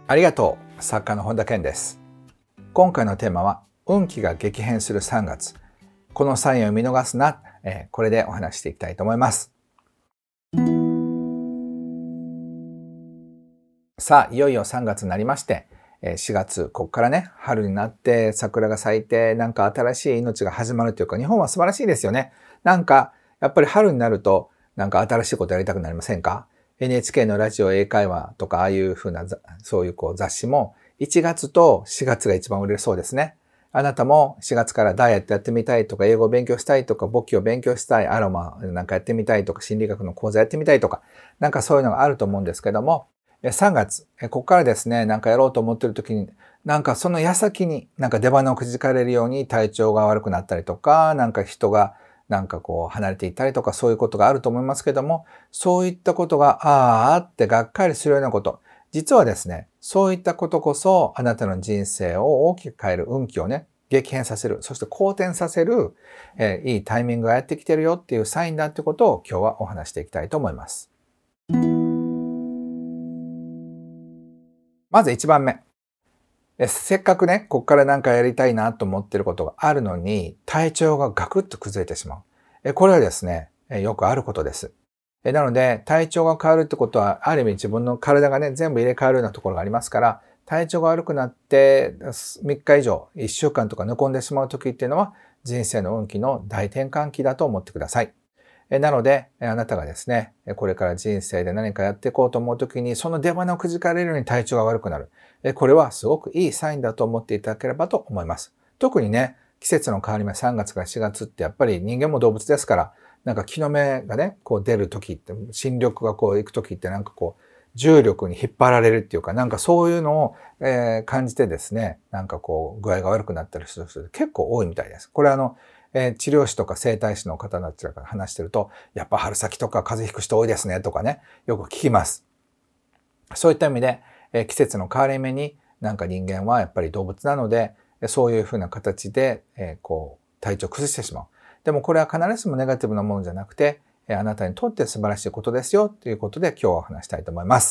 ありがとう。作家の本田健です。今回のテーマは運気が激変する3月。このサインを見逃すな。これでお話していきたいと思います。さあ、いよいよ3月になりまして、4月、ここからね、春になって桜が咲いて、なんか新しい命が始まるというか、日本は素晴らしいですよね。なんか、やっぱり春になると、なんか新しいことやりたくなりませんか？ NHK のラジオ英会話とか、ああいうふうな、そういう雑誌も、1月と4月が一番売れるそうですね。あなたも4月からダイエットやってみたいとか、英語を勉強したいとか、簿記を勉強したい、アロマなんかやってみたいとか、心理学の講座やってみたいとか、なんかそういうのがあると思うんですけども、3月、ここからですね、なんかやろうと思ってる時に、なんかその矢先になんか出花をくじかれるように体調が悪くなったりとか、なんか人がなんか離れていったりとか、そういうことがあると思いますけども、そういったことがあってがっかりするようなこと、実はですね、そういったことこそあなたの人生を大きく変える運気をね、激変させる、そして好転させる、いいタイミングがやってきてるよっていうサインだってことを今日はお話していきたいと思います。まず1番目。せっかくね、ここからなんかやりたいなと思ってることがあるのに、体調がガクッと崩れてしまう。これはですね、よくあることです。なので、体調が変わるってことは、ある意味自分の体がね、全部入れ替わるようなところがありますから、体調が悪くなって3日以上、1週間とか寝込んでしまう時っていうのは、人生の運気の大転換期だと思ってください。なので、あなたがですね、これから人生で何かやっていこうと思うときに、その出花をくじかれるように体調が悪くなる。これはすごくいいサインだと思っていただければと思います。特にね、季節の変わり目3月から4月ってやっぱり人間も動物ですから、なんか気の目がね、出るときって、新緑が行くときってなんか重力に引っ張られるっていうか、なんかそういうのを、感じてですね、なんか具合が悪くなったりする人結構多いみたいです。これ治療師とか整体師の方たちから話してると、やっぱ春先とか風邪ひく人多いですねとかね、よく聞きます。そういった意味で、季節の変わり目になんか人間はやっぱり動物なので、そういうふうな形で、体調を崩してしまう。でもこれは必ずしもネガティブなものじゃなくて、あなたにとって素晴らしいことですよということで今日はお話したいと思います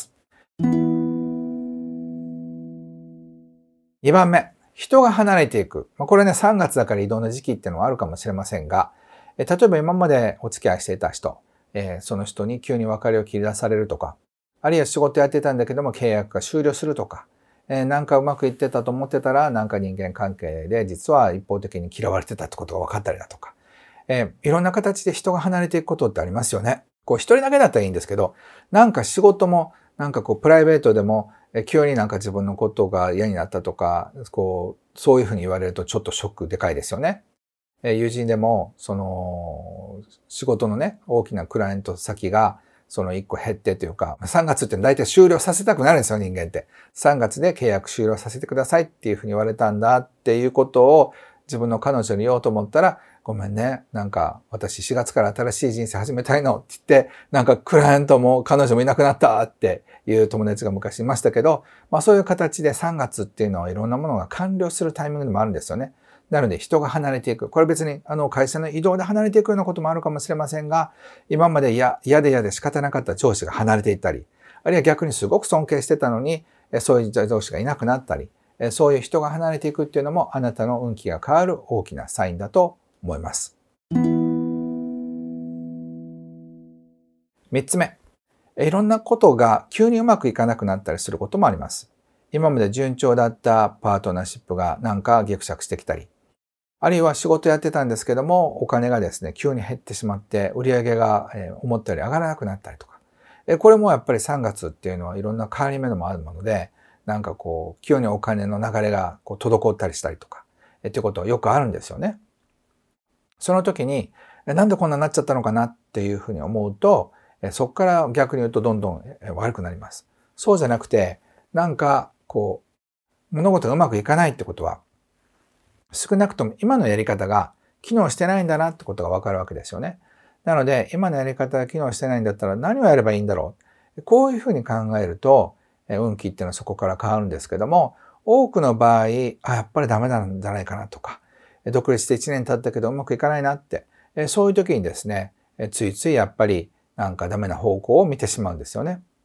。2番目。人が離れていく。これね、3月だから移動の時期っていうのはあるかもしれませんが、例えば今までお付き合いしていた人、その人に急に別れを切り出されるとか、あるいは仕事やってたんだけども契約が終了するとか、なんかうまくいってたと思ってたら、なんか人間関係で実は一方的に嫌われてたってことが分かったりだとか、いろんな形で人が離れていくことってありますよね。一人だけだったらいいんですけど、なんか仕事も、なんかプライベートでも、急になんか自分のことが嫌になったとか、そういうふうに言われるとちょっとショックでかいですよね。友人でも、仕事のね、大きなクライアント先が、1個減ってというか、3月って大体終了させたくなるんですよ、人間って。3月で契約終了させてくださいっていうふうに言われたんだっていうことを自分の彼女に言おうと思ったら、ごめんね、なんか私4月から新しい人生始めたいのって言って、なんかクライアントも彼女もいなくなったっていう友達が昔いましたけど、そういう形で3月っていうのはいろんなものが完了するタイミングでもあるんですよね。なので人が離れていく。これ別に会社の移動で離れていくようなこともあるかもしれませんが、今まで嫌で仕方なかった上司が離れていったり、あるいは逆にすごく尊敬してたのに、そういう上司がいなくなったり、そういう人が離れていくっていうのもあなたの運気が変わる大きなサインだと思います。3つ目。いろんなことが急にうまくいかなくなったりすることもあります。今まで順調だったパートナーシップがなんかぎくしゃくしてきたり、あるいは仕事やってたんですけども、お金がですね、急に減ってしまって、売り上げが思ったより上がらなくなったりとか。これもやっぱり3月っていうのはいろんな変わり目のもあるもので、なんか急にお金の流れが滞ったりしたりとか、っていうことはよくあるんですよね。その時に、なんでこんなになっちゃったのかなっていうふうに思うと、そこから逆に言うとどんどん悪くなります。そうじゃなくて、なんか物事がうまくいかないってことは、少なくとも今のやり方が機能してないんだなってことがわかるわけですよね。なので、今のやり方が機能してないんだったら何をやればいいんだろう。こういうふうに考えると、運気っていうのはそこから変わるんですけども、多くの場合、やっぱりダメなんじゃないかなとか、独立して1年経ったけどうまくいかないなって、そういう時にですね、ついついやっぱりなんかダメな方向を見てしまうんですよね。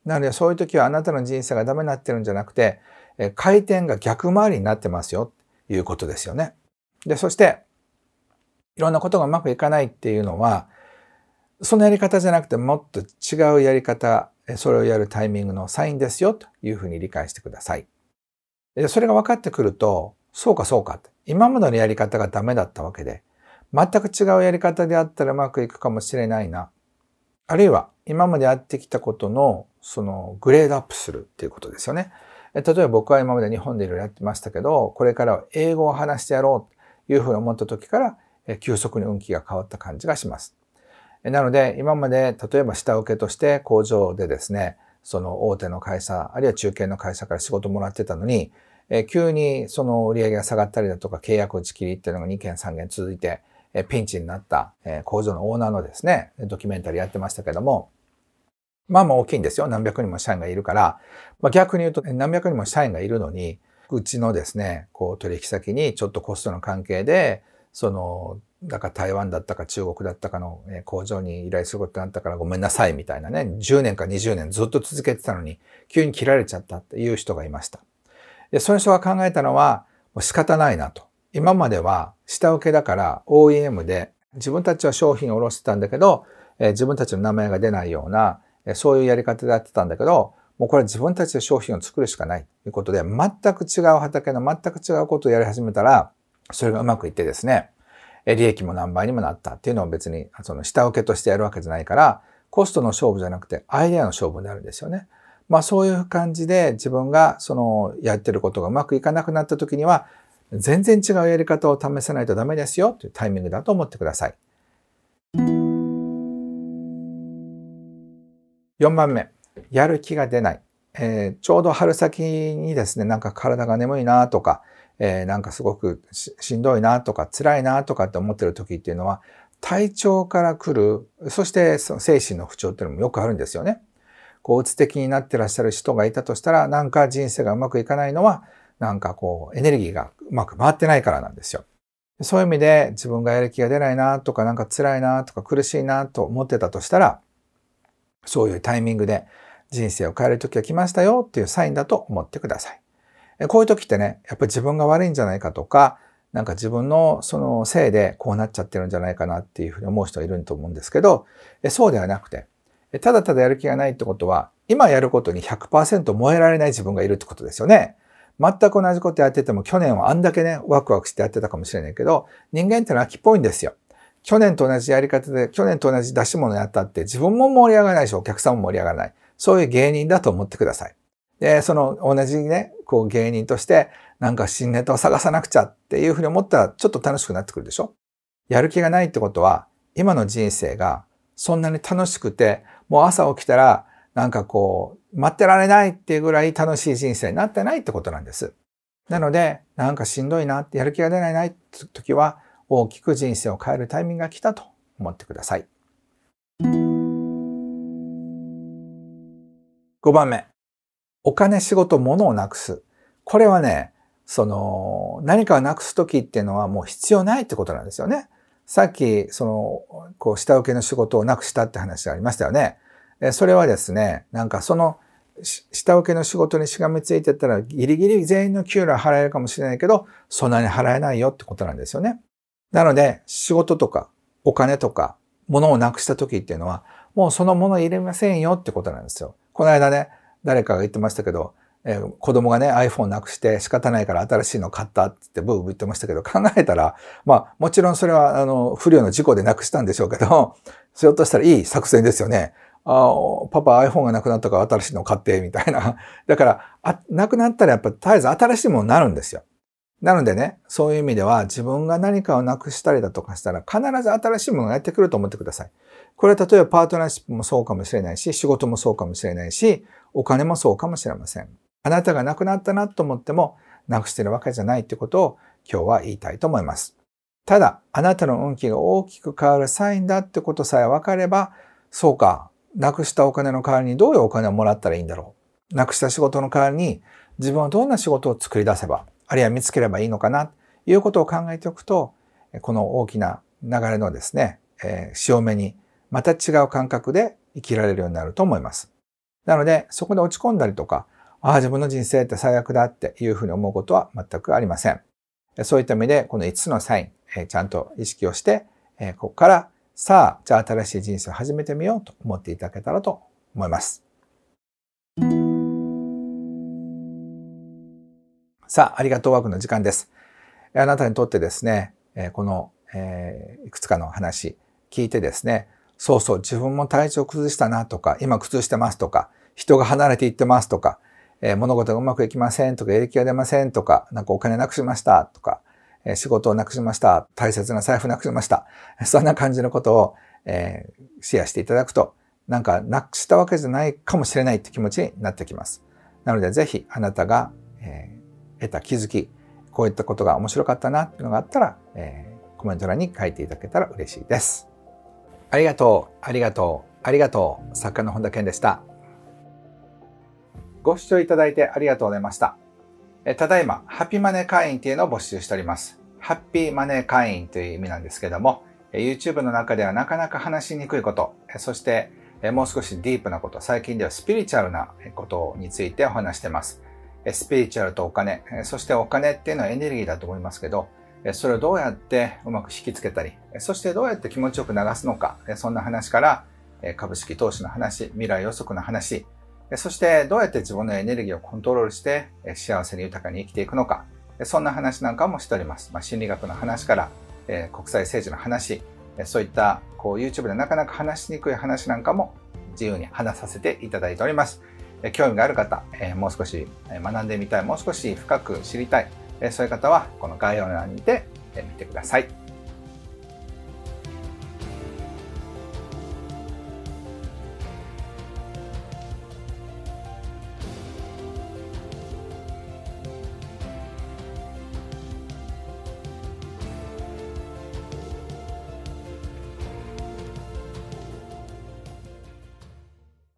なのでそういう時はあなたの人生がダメになってるんじゃなくて、回転が逆回りになってますよということですよね。で、そしていろんなことがうまくいかないっていうのは、そのやり方じゃなくてもっと違うやり方、それをやるタイミングのサインですよというふうに理解してください。で、それが分かってくると、そうかそうか。今までのやり方がダメだったわけで、全く違うやり方であったらうまくいくかもしれないな。あるいは今までやってきたことのそのグレードアップするっていうことですよね。例えば僕は今まで日本でいろいろやってましたけど、これからは英語を話してやろうというふうに思った時から、急速に運気が変わった感じがします。なので今まで例えば下請けとして工場でですね、その大手の会社、あるいは中堅の会社から仕事もらってたのに、急にその売り上げが下がったりだとか契約打ち切りっていうのが2件3件続いて、ピンチになった工場のオーナーのですね、ドキュメンタリーやってましたけども、まあまあ大きいんですよ。何百人も社員がいるから、逆に言うと何百人も社員がいるのに、うちのですね、こう取引先にちょっとコストの関係で、だから台湾だったか中国だったかの工場に依頼することになったからごめんなさいみたいなね、10年か20年ずっと続けてたのに、急に切られちゃったっていう人がいました。で、その人が考えたのは、もう仕方ないなと。今までは下請けだから OEM で自分たちは商品を卸してたんだけど、自分たちの名前が出ないような、そういうやり方でやってたんだけど、もうこれ自分たちで商品を作るしかないということで、全く違う畑の全く違うことをやり始めたら、それがうまくいってですね、利益も何倍にもなったっていうのを別にその下請けとしてやるわけじゃないから、コストの勝負じゃなくてアイデアの勝負になるんですよね。そういう感じで自分がそのやってることがうまくいかなくなった時には、全然違うやり方を試さないとダメですよというタイミングだと思ってください。4番目、やる気が出ない。ちょうど春先にですね、なんか体が眠いなとか、なんかすごくしんどいなとか辛いなとかって思ってる時っていうのは、体調から来る、そしてその精神の不調っていうのもよくあるんですよね。こう、うつ的になってらっしゃる人がいたとしたら、なんか人生がうまくいかないのは、なんかこう、エネルギーがうまく回ってないからなんですよ。そういう意味で自分がやる気が出ないなとか、なんか辛いなとか苦しいなと思ってたとしたら、そういうタイミングで人生を変える時が来ましたよっていうサインだと思ってください。こういう時ってね、やっぱり自分が悪いんじゃないかとか、なんか自分のそのせいでこうなっちゃってるんじゃないかなっていうふうに思う人がいると思うんですけど、そうではなくて、ただただやる気がないってことは、今やることに 100% 燃えられない自分がいるってことですよね。全く同じことやってても、去年はあんだけね、ワクワクしてやってたかもしれないけど、人間ってのは飽きっぽいんですよ。去年と同じやり方で、去年と同じ出し物やったって自分も盛り上がらないし、お客さんも盛り上がらない。そういう芸人だと思ってください。で、その同じね、こう芸人として、なんか新ネタを探さなくちゃっていうふうに思ったらちょっと楽しくなってくるでしょ？やる気がないってことは、今の人生がそんなに楽しくて、もう朝起きたら、なんかこう、待ってられないっていうぐらい楽しい人生になってないってことなんです。なので、なんかしんどいなって、やる気が出ないって時は、大きく人生を変えるタイミングが来たと思ってください。5番目。お金、仕事、物をなくす。これはね、何かをなくす時っていうのはもう必要ないってことなんですよね。さっき、こう、下請けの仕事をなくしたって話がありましたよね。それはですね、なんか下請けの仕事にしがみついてたらギリギリ全員の給料払えるかもしれないけど、そんなに払えないよってことなんですよね。なので、仕事とかお金とか物をなくした時っていうのは、もうその物入れませんよってことなんですよ。この間ね、誰かが言ってましたけど、子供がね iPhone なくして仕方ないから新しいの買ったって言ってブーブー言ってましたけど、考えたら、もちろんそれは不慮の事故でなくしたんでしょうけど、ひょっとしたらいい作戦ですよね。パパ iPhone がなくなったから新しいの買ってみたいな。だからなくなったらやっぱ絶えず新しいものになるんですよ。なのでね、そういう意味では自分が何かをなくしたりだとかしたら必ず新しいものがやってくると思ってください。これは例えばパートナーシップもそうかもしれないし、仕事もそうかもしれないし、お金もそうかもしれません。あなたがなくなったなと思っても、なくしてるわけじゃないってことを今日は言いたいと思います。ただ、あなたの運気が大きく変わるサインだってことさえ分かれば、そうか、なくしたお金の代わりにどういうお金をもらったらいいんだろう。なくした仕事の代わりに自分はどんな仕事を作り出せば、あるいは見つければいいのかなということを考えておくと、この大きな流れのですね、潮目にまた違う感覚で生きられるようになると思います。 なので、そこで落ち込んだりとか、自分の人生って最悪だっていうふうに思うことは全くありません。そういった意味で、この5つのサイン、ちゃんと意識をして、ここから、さあ、じゃあ新しい人生を始めてみようと思っていただけたらと思います。さあ、ありがとうワークの時間です。あなたにとってですね、この、いくつかの話聞いてですね、そうそう、自分も体調崩したなとか、今崩してますとか、人が離れていってますとか、物事がうまくいきませんとか、やる気が出ませんとか、なんかお金なくしましたとか、仕事をなくしました、大切な財布なくしました。そんな感じのことを、シェアしていただくと、なんかなくしたわけじゃないかもしれないって気持ちになってきます。なのでぜひあなたが、得た気づき、こういったことが面白かったなっていうのがあったら、コメント欄に書いていただけたら嬉しいです。ありがとう、ありがとう、ありがとう。作家の本田健でした。ご視聴いただいてありがとうございました。ただいま、ハッピーマネー会員っていうのを募集しております。ハッピーマネー会員という意味なんですけども、YouTube の中ではなかなか話しにくいこと、そしてもう少しディープなこと、最近ではスピリチュアルなことについてお話しています。スピリチュアルとお金、そしてお金っていうのはエネルギーだと思いますけど、それをどうやってうまく引きつけたり、そしてどうやって気持ちよく流すのか、そんな話から、株式投資の話、未来予測の話、そしてどうやって自分のエネルギーをコントロールして幸せに豊かに生きていくのか、そんな話なんかもしております。心理学の話から、国際政治の話、そういったYouTube でなかなか話しにくい話なんかも自由に話させていただいております。興味がある方、もう少し学んでみたい、もう少し深く知りたい、そういう方はこの概要欄にて見てください。